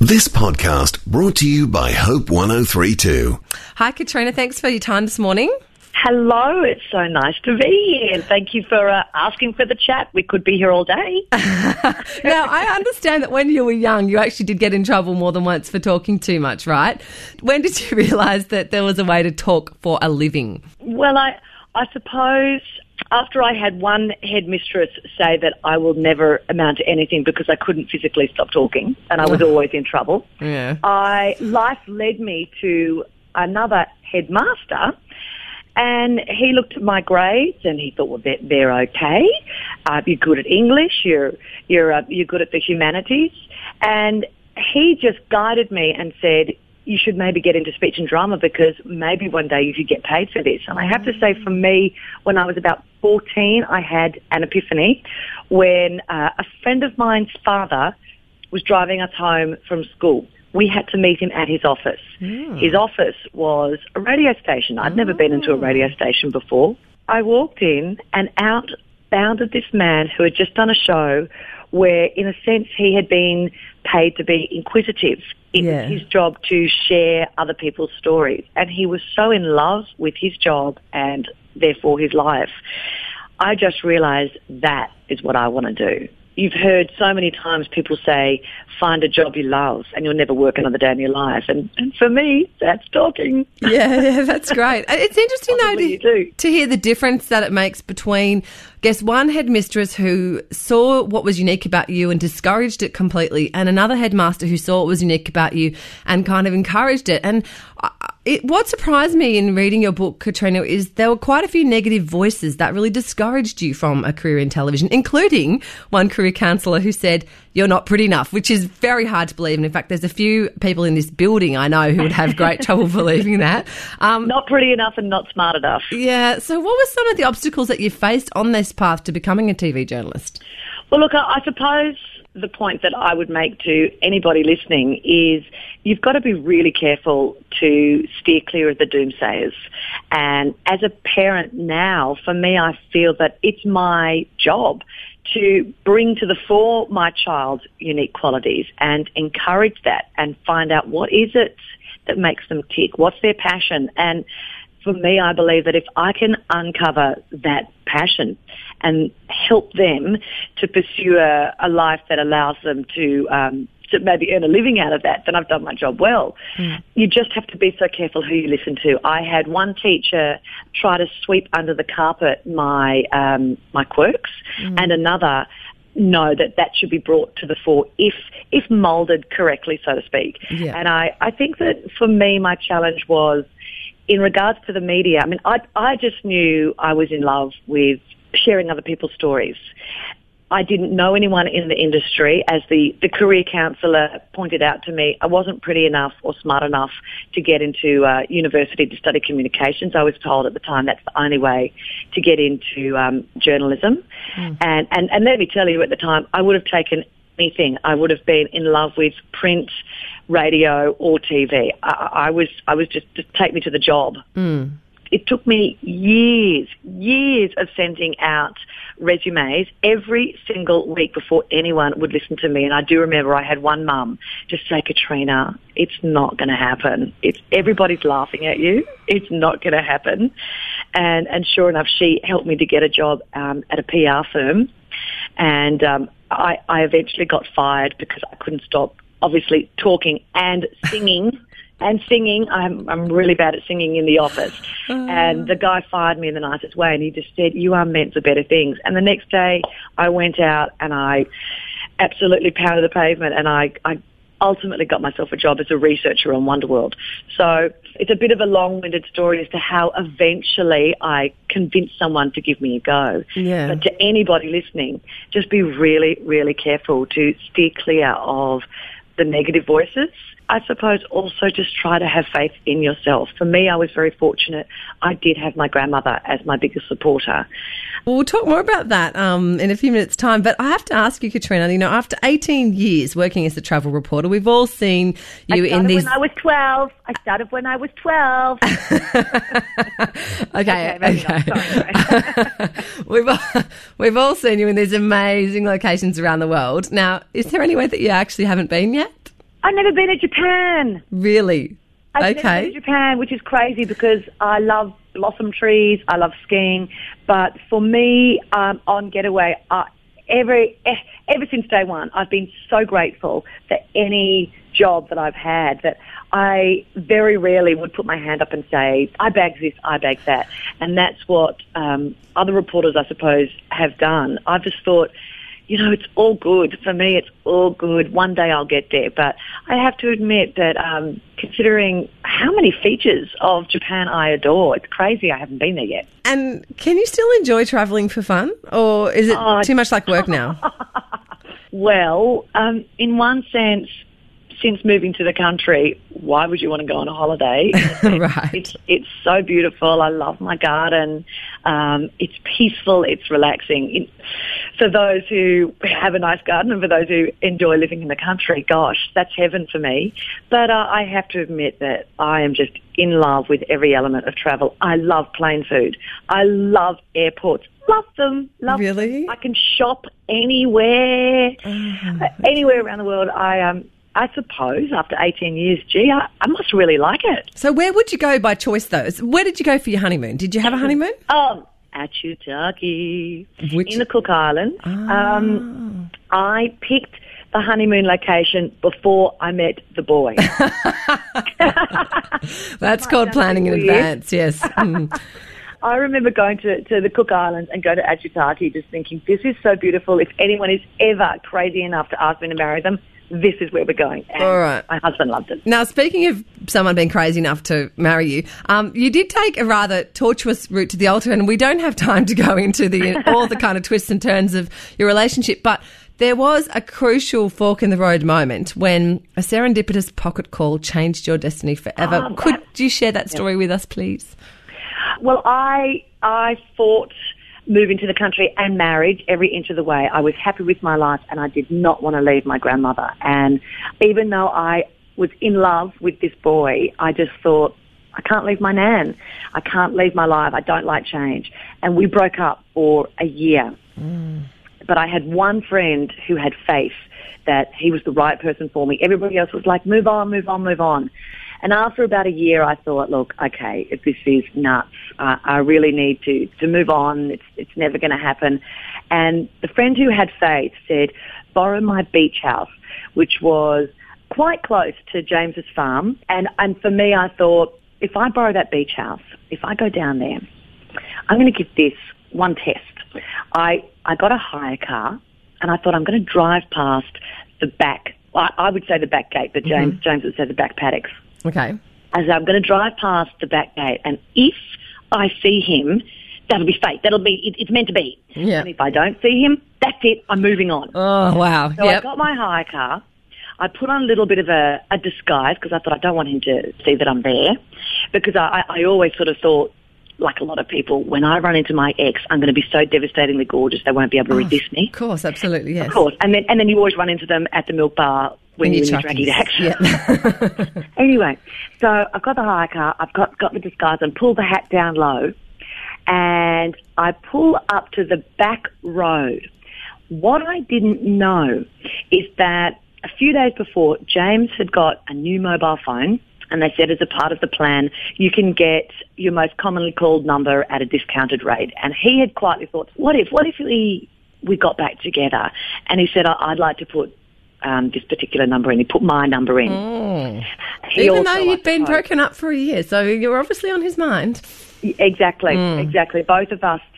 This podcast brought to you by Hope 103.2. Hi, Katrina. Thanks for your time this morning. Hello, it's so nice to be here. Thank you for asking for the chat. We could be here all day. Now, I understand that when you were young, you actually did get in trouble more than once for talking too much, right? When did you realise that there was a way to talk for a living? Well, I suppose after I had one headmistress say that I will never amount to anything because I couldn't physically stop talking and I was always in trouble, life led me to another headmaster. And he looked at my grades and he thought, well, they're okay. You're good at English. You're good at the humanities. And he just guided me and said, you should maybe get into speech and drama because maybe one day you could get paid for this. And I have to say, for me, when I was about 14, I had an epiphany when a friend of mine's father was driving us home from school. We had to meet him at his office. His office was a radio station. I'd never been into a radio station before. I walked in and out bounded this man who had just done a show where, in a sense, he had been paid to be inquisitive. It was his job to share other people's stories. And he was so in love with his job and, therefore, his life. I just realised that is what I want to do. You've heard so many times people say, find a job you love and you'll never work another day in your life. And for me, that's talking. Yeah, that's great. It's interesting, though, to hear the difference that it makes between, I guess, one headmistress who saw what was unique about you and discouraged it completely, and another headmaster who saw what was unique about you and kind of encouraged it. And what surprised me in reading your book, Katrina, is there were quite a few negative voices that really discouraged you from a career in television, including one career counsellor who said, you're not pretty enough, which is very hard to believe. And in fact, there's a few people in this building I know who would have great trouble believing that. Not pretty enough and not smart enough. Yeah. So what were some of the obstacles that you faced on this path to becoming a TV journalist? Well, look, I suppose the point that I would make to anybody listening is you've got to be really careful to steer clear of the doomsayers. And as a parent now, for me, I feel that it's my job to bring to the fore my child's unique qualities and encourage that and find out what is it that makes them tick, what's their passion. And for me, I believe that if I can uncover that passion and help them to pursue a life that allows them to maybe earn a living out of that, then I've done my job well. You just have to be so careful who you listen to. I had one teacher try to sweep under the carpet my quirks, and another know that should be brought to the fore if moulded correctly, so to speak. Yeah. And I think that for me, my challenge was in regards to the media. I mean, I just knew I was in love with sharing other people's stories. I didn't know anyone in the industry. As the career counsellor pointed out to me, I wasn't pretty enough or smart enough to get into university to study communications. I was told at the time that's the only way to get into journalism. And let me tell you, at the time, I would have taken anything. I would have been in love with print, radio or TV. I was just take me to the job. It took me years of sending out resumes every single week before anyone would listen to me. And I do remember I had one mum just say, Katrina, it's not going to happen. Everybody's laughing at you. It's not going to happen. And sure enough, she helped me to get a job at a PR firm. And I eventually got fired because I couldn't stop, obviously, talking and singing. I'm really bad at singing in the office. And the guy fired me in the nicest way, and he just said, you are meant for better things. And the next day I went out and I absolutely pounded the pavement, and I ultimately got myself a job as a researcher on Wonderworld. So it's a bit of a long-winded story as to how eventually I convinced someone to give me a go. Yeah. But to anybody listening, just be really, really careful to steer clear of the negative voices. I suppose also just try to have faith in yourself. For me, I was very fortunate. I did have my grandmother as my biggest supporter. Well, we'll talk more about that in a few minutes' time. But I have to ask you, Katrina, after 18 years working as a travel reporter, we've all seen you in these... I started when I was 12. Okay. We've all seen you in these amazing locations around the world. Now, is there anywhere that you actually haven't been yet? I've never been to Japan. Really? I've never been to Japan, which is crazy because I love blossom trees, I love skiing, but for me, on Getaway, ever since day one, I've been so grateful for any job that I've had that I very rarely would put my hand up and say, I bagged this, I bagged that. And that's what other reporters, I suppose, have done. I've just thought, it's all good. For me, it's all good. One day I'll get there. But I have to admit that considering how many features of Japan I adore, it's crazy I haven't been there yet. And can you still enjoy travelling for fun? Or is it too much like work now? Well, in one sense, since moving to the country, why would you want to go on a holiday? Right. It's so beautiful. I love my garden. It's peaceful. It's relaxing. For those who have a nice garden and for those who enjoy living in the country, gosh, that's heaven for me. But I have to admit that I am just in love with every element of travel. I love plane food. I love airports. Love them. Really? Them. I can shop anywhere, anywhere around the world. I suppose after 18 years, I must really like it. So where would you go by choice, though? Where did you go for your honeymoon? Did you have a honeymoon? Aitutaki, in the Cook Islands. I picked the honeymoon location before I met the boy. That's called planning in advance, yes. I remember going to the Cook Islands and go to Aitutaki just thinking, this is so beautiful. If anyone is ever crazy enough to ask me to marry them, this is where we're going. And all right. My husband loved it. Now, speaking of someone being crazy enough to marry you, you did take a rather tortuous route to the altar, and we don't have time to go into all the kind of twists and turns of your relationship, but there was a crucial fork in the road moment when a serendipitous pocket call changed your destiny forever. Could you share that story with us, please? Well, I fought moving to the country and marriage every inch of the way. I was happy with my life and I did not want to leave my grandmother. And even though I was in love with this boy, I just thought, I can't leave my nan. I can't leave my life. I don't like change. And we broke up for a year. But I had one friend who had faith that he was the right person for me. Everybody else was like, move on, move on, move on. And after about a year, I thought, look, okay, if this is nuts, I really need to move on. It's never going to happen. And the friend who had faith said, borrow my beach house, which was quite close to James's farm. And for me, I thought, if I borrow that beach house, if I go down there, I'm going to give this one test. I got a hire car, and I thought I'm going to drive past the back. I would say the back gate, but James would say the back paddocks. Okay. As I'm going to drive past the back gate, and if I see him, that'll be fate. It's meant to be. Yeah. And if I don't see him, that's it. I'm moving on. Oh, wow. So I got my hire car. I put on a little bit of a disguise because I thought I don't want him to see that I'm there, because I always sort of thought, like a lot of people, when I run into my ex, I'm going to be so devastatingly gorgeous they won't be able to resist me. Of course, absolutely, yes. Of course. And then you always run into them at the milk bar when you're in your draggy dash. Yeah. Anyway, so I've got the hire car, I've got the disguise and pull the hat down low, and I pull up to the back road. What I didn't know is that a few days before, James had got a new mobile phone, and they said as a part of the plan, you can get your most commonly called number at a discounted rate. And he had quietly thought, what if we got back together? And he said, I'd like to put this particular number in. He put my number in. Even though you'd been broken up for a year, so you were obviously on his mind. Exactly. Both of us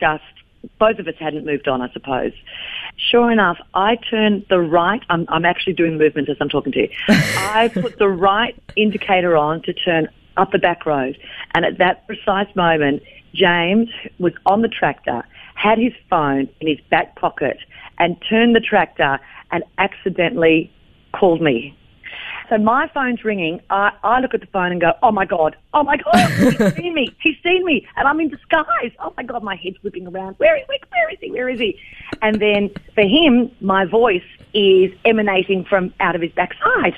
hadn't moved on, I suppose. Sure enough, I turned the right. I'm actually doing movements as I'm talking to you. I put the right indicator on to turn up the back road, and at that precise moment, James was on the tractor, had his phone in his back pocket, and turned the tractor and accidentally called me. So my phone's ringing. I look at the phone and go, oh my God, he's seen me, and I'm in disguise. Oh my God, my head's whipping around. Where is he? And then for him, my voice is emanating from out of his backside.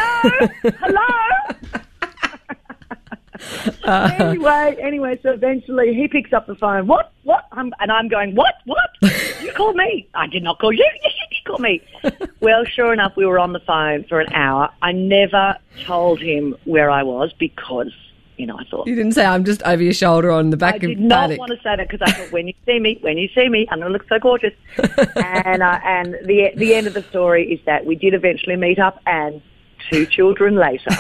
Hello? Anyway, so eventually he picks up the phone. What? I'm going, what? You called me. I did not call you. Yes, you did call me. Well, sure enough, we were on the phone for an hour. I never told him where I was because, I thought... You didn't say, I'm just over your shoulder on the back of paddock. I did not want to say that because I thought, when you see me, I'm going to look so gorgeous. and the end of the story is that we did eventually meet up, and 2 children later.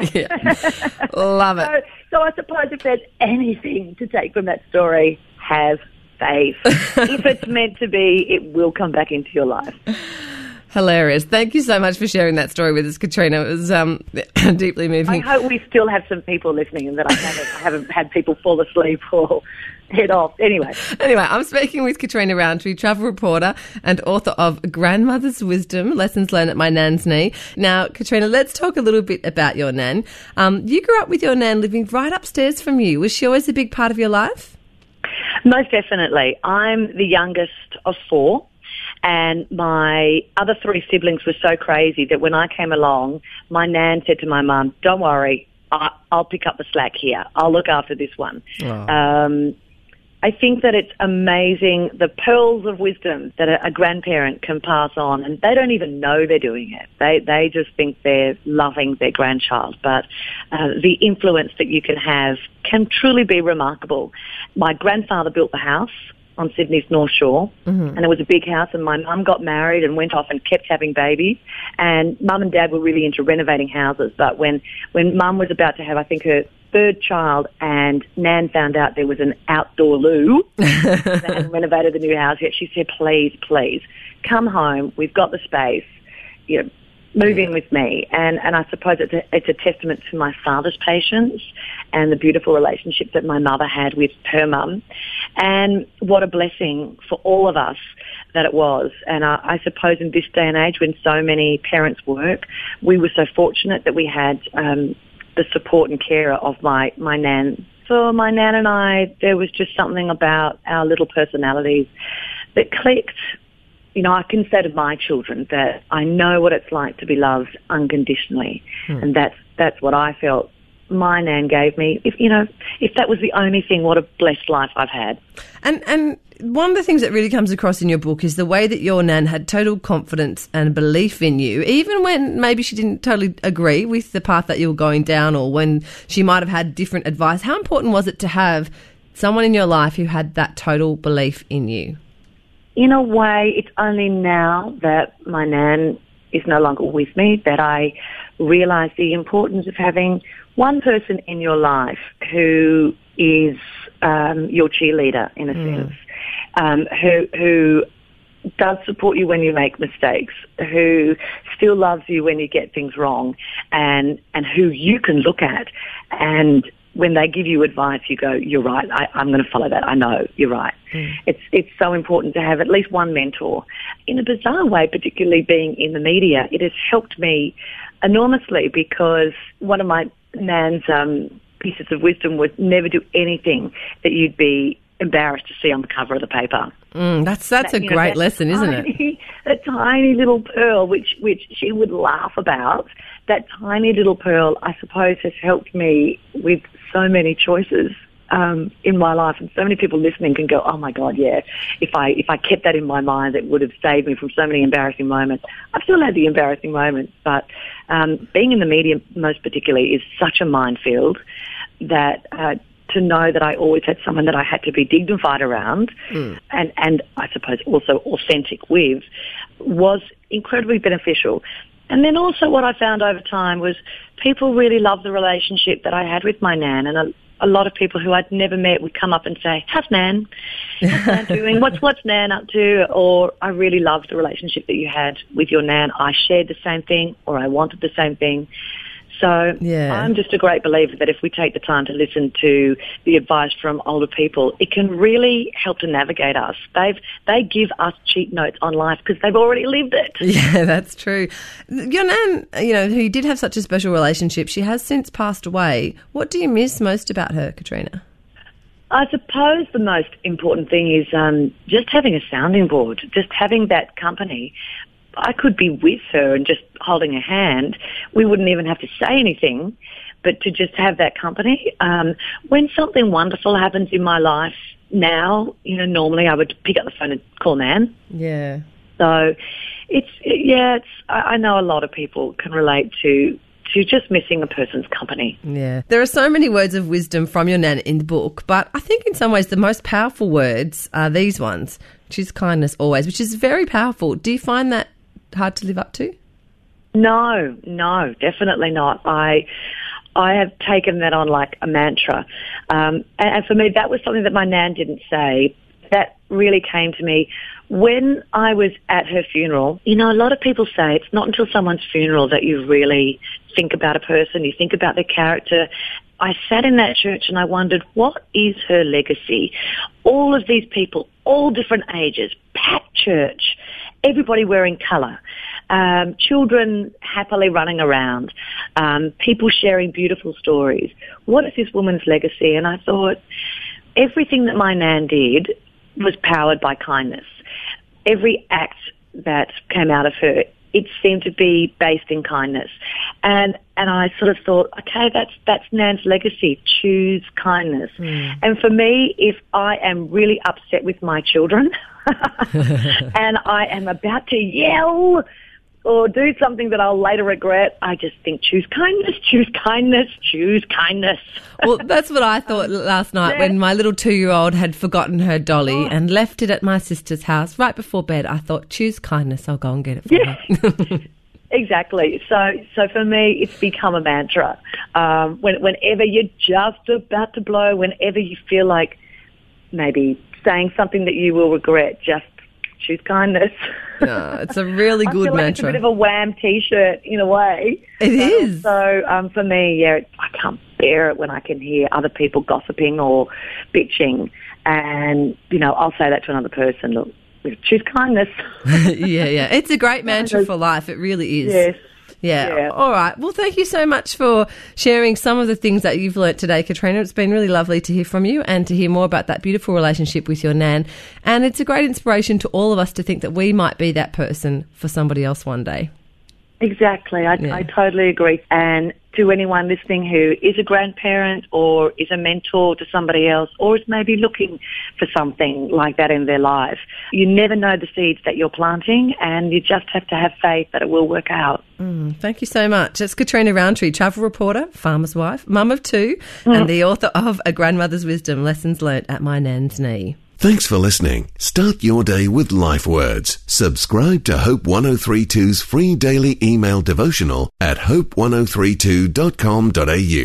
Love it. So I suppose if there's anything to take from that story, have faith. If it's meant to be, it will come back into your life. Hilarious. Thank you so much for sharing that story with us, Katrina. It was deeply moving. I hope we still have some people listening and that I haven't had people fall asleep or head off. Anyway, I'm speaking with Katrina Roundtree, travel reporter and author of Grandmother's Wisdom, Lessons Learned at My Nan's Knee. Now, Katrina, let's talk a little bit about your nan. You grew up with your nan living right upstairs from you. Was she always a big part of your life? Most definitely. I'm the youngest of 4. And my other 3 siblings were so crazy that when I came along, my nan said to my mum, don't worry, I'll pick up the slack here. I'll look after this one. Oh. I think that it's amazing the pearls of wisdom that a grandparent can pass on, and they don't even know they're doing it. They just think they're loving their grandchild. But the influence that you can have can truly be remarkable. My grandfather built the house on Sydney's North Shore, and it was a big house, and my mum got married and went off and kept having babies, and mum and dad were really into renovating houses, but when mum was about to have, I think, her 3rd child, and Nan found out there was an outdoor loo, they hadn't renovated the new house yet, she said, please, come home, we've got the space, move in with me. And I suppose it's a testament to my father's patience and the beautiful relationship that my mother had with her mum. And what a blessing for all of us that it was. And I suppose in this day and age when so many parents work, we were so fortunate that we had the support and care of my nan. For my nan and I, there was just something about our little personalities that clicked. I can say to my children that I know what it's like to be loved unconditionally, and that's what I felt my nan gave me. If that was the only thing, what a blessed life I've had. And one of the things that really comes across in your book is the way that your nan had total confidence and belief in you, even when maybe she didn't totally agree with the path that you were going down, or when she might have had different advice. How important was it to have someone in your life who had that total belief in you? In a way, it's only now that my nan is no longer with me that I realise the importance of having one person in your life who is your cheerleader, in a sense, who does support you when you make mistakes, who still loves you when you get things wrong, and who you can look at, and when they give you advice, you go, you're right, I'm going to follow that. I know, you're right. It's so important to have at least one mentor. In a bizarre way, particularly being in the media, it has helped me enormously because one of my nan's pieces of wisdom was never do anything that you'd be embarrassed to see on the cover of the paper. That's a great lesson, isn't it? A tiny little pearl, which she would laugh about. That tiny little pearl, I suppose, has helped me with so many choices in my life, and so many people listening can go, oh my God, yeah, if I kept that in my mind, it would have saved me from so many embarrassing moments. I've still had the embarrassing moments, but being in the media most particularly is such a minefield that to know that I always had someone that I had to be dignified around and I suppose also authentic with was incredibly beneficial. And then also what I found over time was people really loved the relationship that I had with my nan, and a lot of people who I'd never met would come up and say, how's Nan? How's Nan doing? What's Nan up to? Or I really loved the relationship that you had with your nan. I shared the same thing, or I wanted the same thing. So I'm just a great believer that if we take the time to listen to the advice from older people, it can really help to navigate us. They give us cheat notes on life because they've already lived it. Yeah, that's true. Your nan, who you did have such a special relationship, she has since passed away. What do you miss most about her, Katrina? I suppose the most important thing is just having a sounding board, just having that company. I could be with her and just holding her hand. We wouldn't even have to say anything, but to just have that company. When something wonderful happens in my life now, normally I would pick up the phone and call Nan. Yeah. So I know a lot of people can relate to just missing a person's company. Yeah. There are so many words of wisdom from your nan in the book, but I think in some ways the most powerful words are these ones. Choose kindness always, which is very powerful. Do you find that hard to live up to? No, definitely not. I have taken that on like a mantra. And for me, that was something that my nan didn't say. That really came to me when I was at her funeral. You know, a lot of people say it's not until someone's funeral that you really think about a person, you think about their character. I sat in that church and I wondered, what is her legacy? All of these people, all different ages, packed church, everybody wearing colour, children happily running around, people sharing beautiful stories. What is this woman's legacy? And I thought, everything that my nan did was powered by kindness. Every act that came out of her, it seemed to be based in kindness. And I sort of thought, okay, that's Nan's legacy, choose kindness. And for me, if I am really upset with my children and I am about to yell or do something that I'll later regret, I just think choose kindness, choose kindness, choose kindness. Well, that's what I thought last night when my little 2-year-old had forgotten her dolly and left it at my sister's house right before bed. I thought, choose kindness, I'll go and get it for her. Exactly. So for me, it's become a mantra. Whenever you're just about to blow, whenever you feel like maybe saying something that you will regret, just choose kindness. It's a really good I feel like mantra. It's a bit of a Wham T-shirt in a way. It is. So for me, I can't bear it when I can hear other people gossiping or bitching. And, I'll say that to another person, look, choose kindness. Yeah. It's a great mantra for life. It really is. Yes. Yeah. All right. Well, thank you so much for sharing some of the things that you've learnt today, Katrina. It's been really lovely to hear from you and to hear more about that beautiful relationship with your nan. And it's a great inspiration to all of us to think that we might be that person for somebody else one day. Exactly. I totally agree. And to anyone listening who is a grandparent or is a mentor to somebody else or is maybe looking for something like that in their life, you never know the seeds that you're planting and you just have to have faith that it will work out. Thank you so much. It's Katrina Rowntree, travel reporter, farmer's wife, mum of 2, and the author of A Grandmother's Wisdom, Lessons Learnt at My Nan's Knee. Thanks for listening. Start your day with Life Words. Subscribe to Hope 1032's free daily email devotional at hope1032.com.au.